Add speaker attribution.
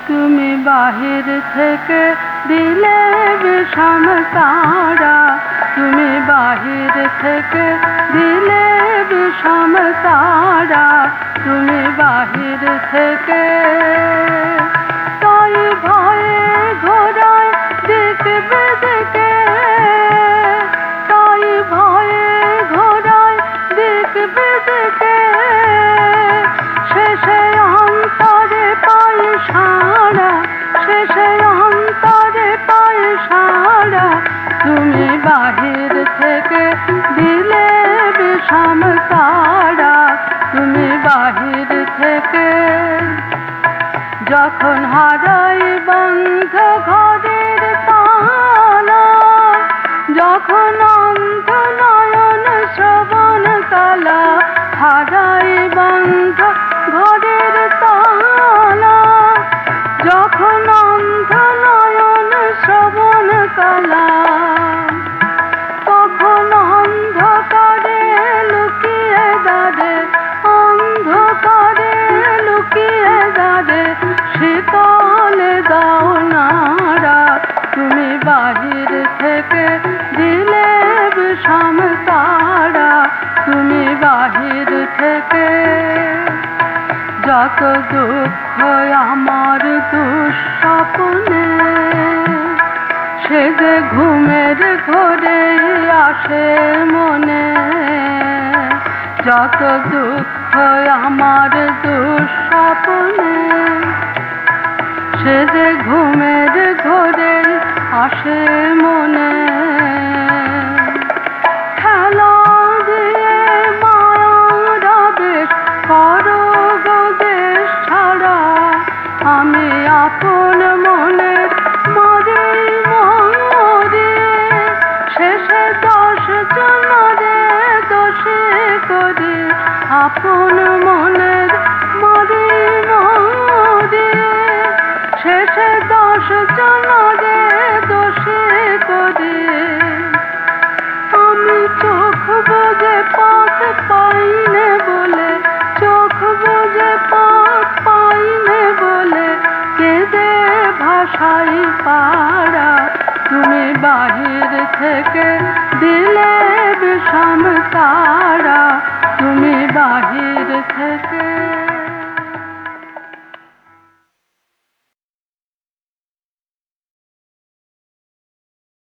Speaker 1: তুমি বাহির থেকে দিলে বিষম তারা, তুমি বাহির থেকে দিলে বিষম তারা, তুমি বাহির থেকে। তাই ভয়ে ঘোরায় দিক বেদিকে, তাই ভয়ে ঘোরায় দিক বেদিকে, শেষে অন্তরে পাই সারা, শেষে অন্তরে পাই সারা, তুমি বাহির থেকে দিলে বিষম তারা, তুমি বাহির থেকে। যখন হারাই বন্ধ ঘরের তালা, যখন অন্ধ নয়ন শ্রবণ কালা, হারাই বন্ধ ঘরের তালা, যখন অন্ধ নয়ন শ্রবণ কালা, তখন অন্ধকারে লুকিয়ে দাঁড়ে, অন্ধকারে লুকিয়ে দাঁড়ে, শীতলে দাও নাড়া, তুমি বাহির থেকে দিলে বিষম তারা, তুমি বাহির থেকে। যত দুঃখ আমার দুঃস্বপ্নে, সে যে ঘুমের ঘোরেই আসে মনে, যত দুঃখ আমার দুঃস্বপ্নে, সে যে ঘুমের ঘোরেই আসে মনে। খেলা দিয়ে মায়ার আবেশ করো গো দেশ ছাড়া, আমি আপন মনের মরে মরে, শেষে 10 জনরে দোষী করি, আপন মনের মরে মরে, শেষে 10 জনরে দোষী করি। আমি চোখ বুজে পথ পাইনে বলে, চোখ বুজে পথ পাইনে বলে, কেঁদে ভাষাই পারা, তুমি বাহির থেকে দিলে বিষম তারা, তুমি বাহির থেকে।